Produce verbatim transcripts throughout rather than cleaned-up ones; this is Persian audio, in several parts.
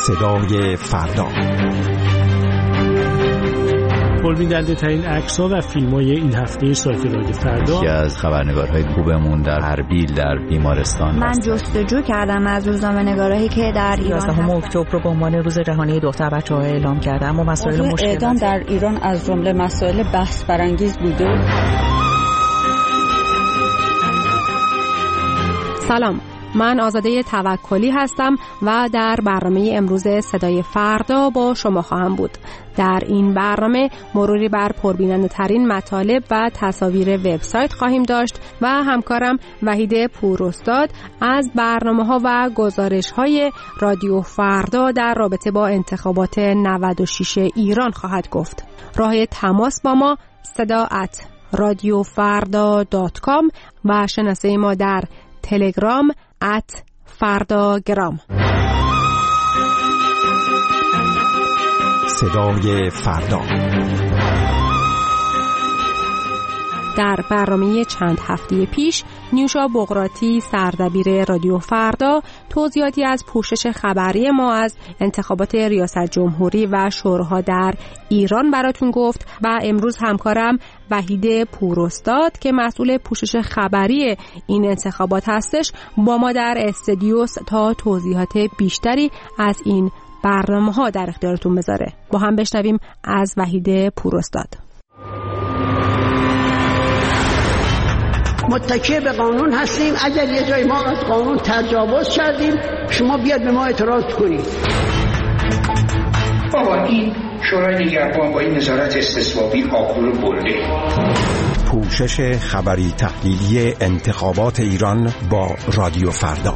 صدای فردا. پربیننده ترین عکس‌ها و فیلم‌های این هفته سایت رادیو فردا. یکی از خبرنگارهای خوبمون در اربیل در بیمارستان. من جستجو کردم از روزنامه‌نگارایی که در ایران یازدهم اکتبر رو به عنوان روز جهانی دختر بچه‌ها اعلام کردم و مسائل مشکل اعدام در ایران از جمله مسائل بحث برانگیز بوده. سلام، من آزاده توکلی هستم و در برنامه امروز صدای فردا با شما خواهم بود. در این برنامه مروری بر پربیننده ترین مطالب و تصاویر وبسایت خواهیم داشت و همکارم وحید پوراستاد از برنامه‌ها و گزارش‌های رادیو فردا در رابطه با انتخابات نود و شش ایران خواهد گفت. راه تماس با ما صدا ات رادیو فردا دات کام و شناسه ما در تلگرام ات فرداگرام. صدای فردا. در برنامه چند هفته پیش نیوشا بقراطی سردبیر رادیو فردا توضیحاتی از پوشش خبری ما از انتخابات ریاست جمهوری و شوراها در ایران براتون گفت و امروز همکارم وحید پوراستاد که مسئول پوشش خبری این انتخابات هستش با ما در استودیوس تا توضیحات بیشتری از این برنامه‌ها در اختیارتون بذاره. با هم بشنویم از وحید پوراستاد. متکی به قانون هستیم. اگر یه جای ما از قانون تجاوز کردیم شما بیاد به ما اعتراض کنید. بابا این شورای نگهبان با این نظارت استصوابی آبرو برده. پوشش خبری تحلیلی انتخابات ایران با رادیو فردا.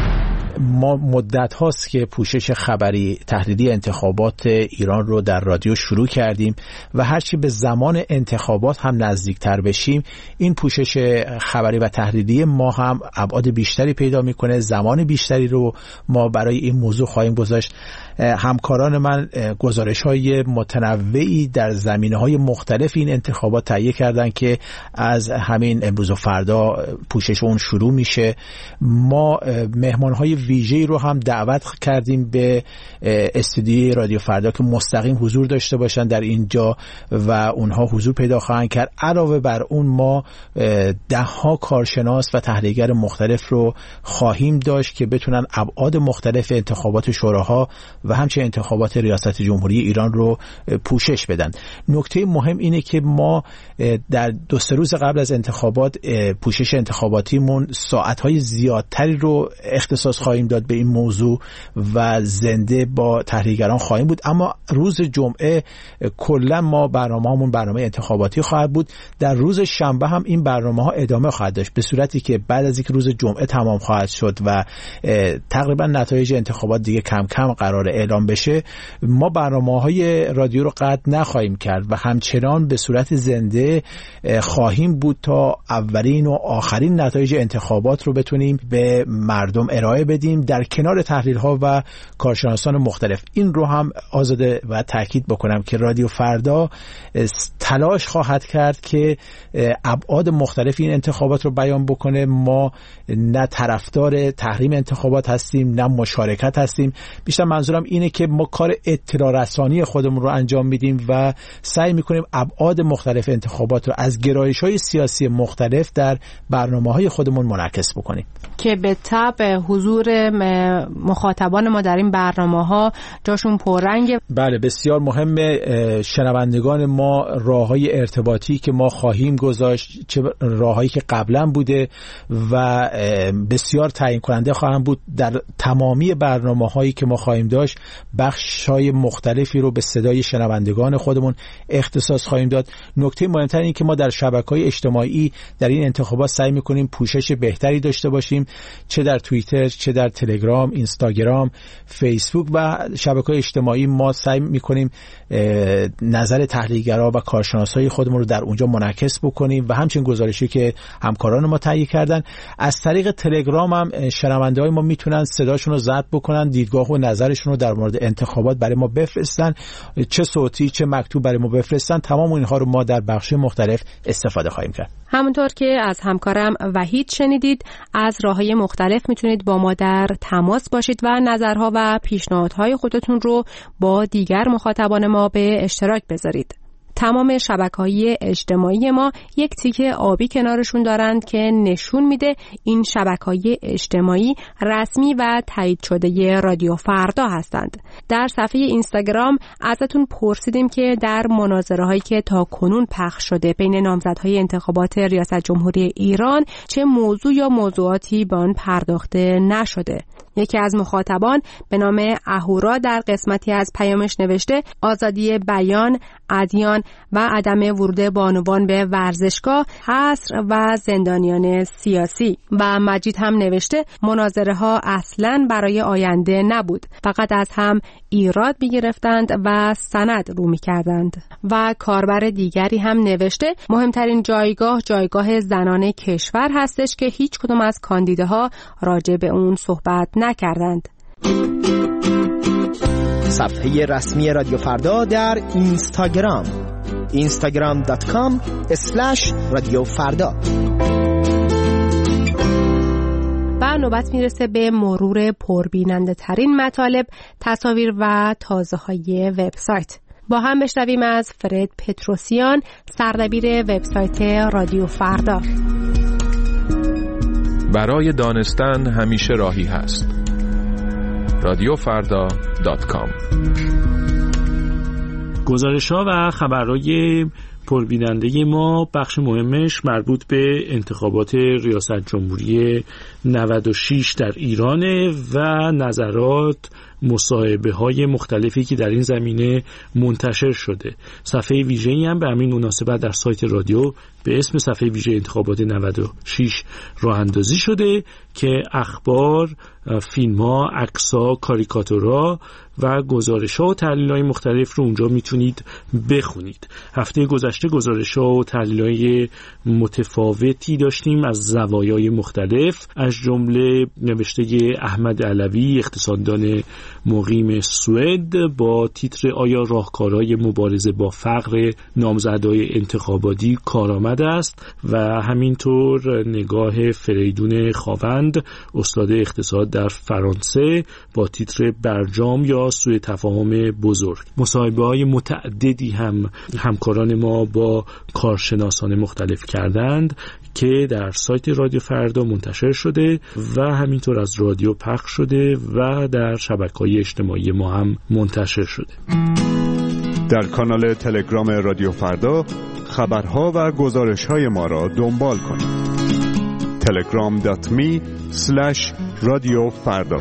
ما مدت هاست که پوشش خبری تحلیلی انتخابات ایران رو در رادیو شروع کردیم و هرچی به زمان انتخابات هم نزدیکتر بشیم این پوشش خبری و تحلیلی ما هم ابعاد بیشتری پیدا میکنه. زمان بیشتری رو ما برای این موضوع خواهیم گذاشت. همکاران من گزارش های متنوعی در زمینه های مختلف این انتخابات تهیه کردن که از همین امروز و فردا پوشش اون شروع میشه. ما مهمان های ویژه‌ای رو هم دعوت کردیم به استودیوی رادیو فردا که مستقیم حضور داشته باشن در اینجا و اونها حضور پیدا خواهند کرد. علاوه بر اون ما ده ها کارشناس و تحلیلگر مختلف رو خواهیم داشت که بتونن ابعاد مختلف انتخابات شوراها و همچنین انتخابات ریاست جمهوری ایران رو پوشش بدن. نکته مهم اینه که ما در دو سه روز قبل از انتخابات پوشش انتخاباتیمون ساعت‌های زیادتری رو اختصاص خواهیم داد به این موضوع و زنده با تحلیلگران خواهیم بود. اما روز جمعه کلا ما برنامه‌مون برنامه انتخاباتی خواهد بود. در روز شنبه هم این برنامه‌ها ادامه خواهد داشت به صورتی که بعد از اینکه روز جمعه تمام خواهد شد و تقریبا نتایج انتخابات دیگه کم کم قرار اعلام بشه ما برنامه‌های رادیو رو قطع نخواهیم کرد و همچنان به صورت زنده خواهیم بود تا اولین و آخرین نتایج انتخابات رو بتونیم به مردم ارائه بدیم در کنار تحلیل‌ها و کارشناسان مختلف. این رو هم آزاده و تاکید بکنم که رادیو فردا تلاش خواهد کرد که ابعاد مختلف این انتخابات رو بیان بکنه. ما نه طرفدار تحریم انتخابات هستیم نه مشارکت هستیم. بیشتر منظورم اینه که ما کار اطلاع رسانی خودمون رو انجام میدیم و سعی میکنیم ابعاد مختلف انتخابات رو از گرایش‌های سیاسی مختلف در برنامه‌های خودمون منعکس بکنیم که به طبع حضور مخاطبان ما در این برنامه‌ها جاشون پررنگه. بله بسیار مهمه. شنوندگان ما راه‌های ارتباطی که ما خواهیم گذاشت چه راه‌هایی که قبلا بوده و بسیار تعیین کننده خواهند بود در تمامی برنامه‌هایی که ما خواهیم داشت. بخش‌های مختلفی رو به صدای شنوندگان خودمون اختصاص خواهیم داد. نکته مهمتر این که ما در شبکه‌های اجتماعی در این انتخابات سعی می‌کنیم پوشش بهتری داشته باشیم، چه در توییتر، چه در تلگرام، اینستاگرام، فیسبوک و شبکه‌های اجتماعی. ما سعی می‌کنیم نظر تحلیلگرا و کارشناسای خودمون رو در اونجا منعکس بکنیم و همچنین گزارشی که همکاران ما تهیه کردن. از طریق تلگرام هم شنونده‌های ما میتونن صداشون رو ضبط بکنن، دیدگاه و نظرشون رو در مورد انتخابات برای ما بفرستن، چه صوتی چه مکتوب برای ما بفرستن. تمام اینها رو ما در بخش مختلف استفاده خواهیم کرد. همونطور که از همکارم وحید شنیدید، از راه‌های مختلف میتونید با ما در تماس باشید و نظرها و پیشنهادهای خودتون رو با دیگر مخاطبان ما به اشتراک بذارید. تمام شبکه‌های اجتماعی ما یک تیکه آبی کنارشون دارند که نشون میده این شبکه‌های اجتماعی رسمی و تایید شده رادیو فردا هستند. در صفحه اینستاگرام ازتون پرسیدیم که در مناظره‌هایی که تا کنون پخش شده بین نامزدهای انتخابات ریاست جمهوری ایران چه موضوع یا موضوعاتی به آن پرداخته نشده. یکی از مخاطبان به نام اهورا در قسمتی از پیامش نوشته آزادی بیان، ادیان و عدم ورود بانوان به ورزشگاه، حصر و زندانیان سیاسی. و مجید هم نوشته مناظره ها اصلاً برای آینده نبود، فقط از هم ایراد می‌گرفتند و سند رو می‌کردند. و کاربر دیگری هم نوشته مهمترین جایگاه جایگاه زنان کشور هستش که هیچ کدوم از کاندیداها راجع به اون صحبت نکردند. صفحه رسمی رادیو فردا در اینستاگرام اینستاگرام دات کام اسلش رادیو فردا. و نوبت میرسه به مرور پربیننده ترین مطالب، تصاویر و تازه های وبسایت. با هم بشنویم از فرد پتروسیان، سردبیر وبسایت رادیو فردا. برای دانستن همیشه راهی هست. رادیو فردا دات کام. گزارش‌ها و خبرهای پربیننده ما بخش مهمش مربوط به انتخابات ریاست جمهوری نود و شش در ایرانه و نظرات مصاحبه های مختلفی که در این زمینه منتشر شده. صفحه ویژه‌ای هم به همین مناسبت در سایت رادیو به اسم صفحه ویژه انتخابات نود و شش راه اندازی شده که اخبار، فیلم‌ها، عکس‌ها، کاریکاتورها و گزارش‌ها و تحلیل‌های مختلف رو اونجا میتونید بخونید. هفته گذشته گزارش‌ها و تحلیل‌های متفاوتی داشتیم از زوایای مختلف، از جمله نوشته احمد علوی، اقتصاددان مقیم سوئد، با تیتر آیا راهکارهای مبارزه با فقر نامزدهای انتخاباتی کارآمد است و همینطور نگاه فریدون خاوند، استاد اقتصاد در فرانسه، با تیتر برجام یا سوء تفاهم بزرگ. مصاحبه‌های متعددی هم همکاران ما با کارشناسان مختلف کردند که در سایت رادیو فردا منتشر شده و همینطور از رادیو پخش شده و در شبکه‌های اجتماعی ما هم منتشر شده. در کانال تلگرام رادیو فردا خبرها و گزارش‌های ما را دنبال کنید. تلگرام دات می اسلش رادیو فردا.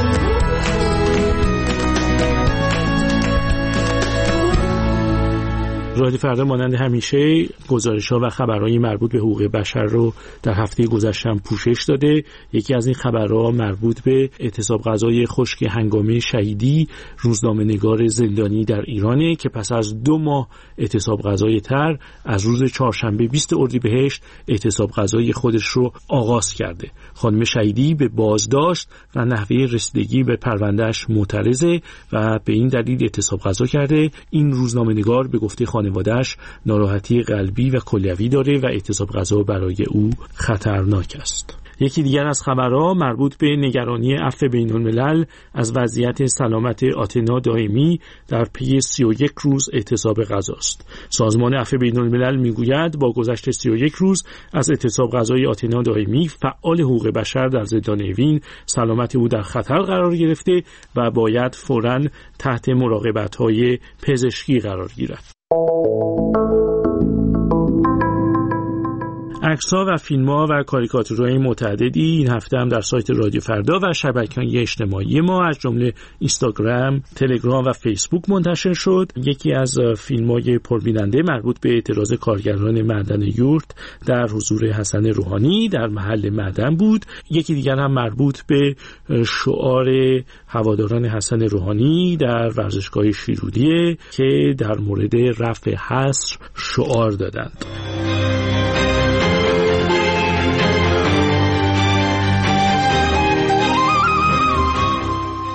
رادیو فردا مانند همیشه گزارش‌ها و خبرهای مربوط به حقوق بشر رو در هفته گذشته هم پوشش داده. یکی از این خبرها مربوط به اعتصاب غذای خشک هنگامه شهیدی روزنامه‌نگار زندانی در ایرانه که پس از دو ماه اعتصاب غذای تر از روز چهارشنبه بیست اردیبهشت اعتصاب غذای خودش رو آغاز کرده. خانم شهیدی به بازداشت و نحوه رسیدگی به پروندهش معترضه و به این دلیل اعتصاب غذا کرده. این روزنامه‌نگار به گفته خانواده‌اش ناراحتی قلبی و کلیوی داره و اعتصاب غذا برای او خطرناک است. یکی دیگر از خبرها مربوط به نگرانی عفو بین‌الملل از وضعیت سلامت آتنا دائمی در پی سی و یک روز اعتصاب غذاست. سازمان عفو بین‌الملل میگوید با گذشت سی و یک روز از اعتصاب غذای آتنا دائمی، فعال حقوق بشر در زندان اوین، سلامت او در خطر قرار گرفته و باید فوراً تحت مراقبت‌های پزشکی قرار گیرد. عکس‌ها و فیلم‌ها و کاریکاتورهای متعددی این هفته هم در سایت رادیو فردا و شبکه‌های اجتماعی ما از جمله اینستاگرام، تلگرام و فیسبوک منتشر شد. یکی از فیلم‌های پربیننده مربوط به اعتراض کارگران معدن یورت در حضور حسن روحانی در محل معدن بود. یکی دیگر هم مربوط به شعار هواداران حسن روحانی در ورزشگاه شیرودیه که در مورد رفع حصر شعار دادند.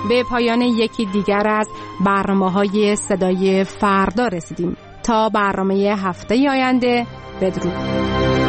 به پایان یکی دیگر از برنامه‌های صدای فردا رسیدیم. تا برنامه هفته آینده، بدرود.